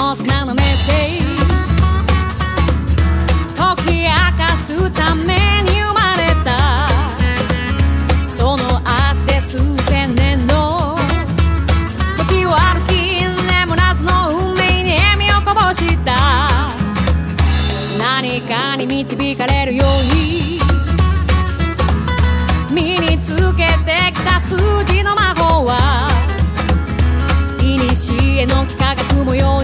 の砂のメッセージ解き明かすために生まれたその足で数千年の時を歩き眠らずの運命に笑みをこぼした何かに導かれるように身につけてきた数字の魔法は古の幾何学模様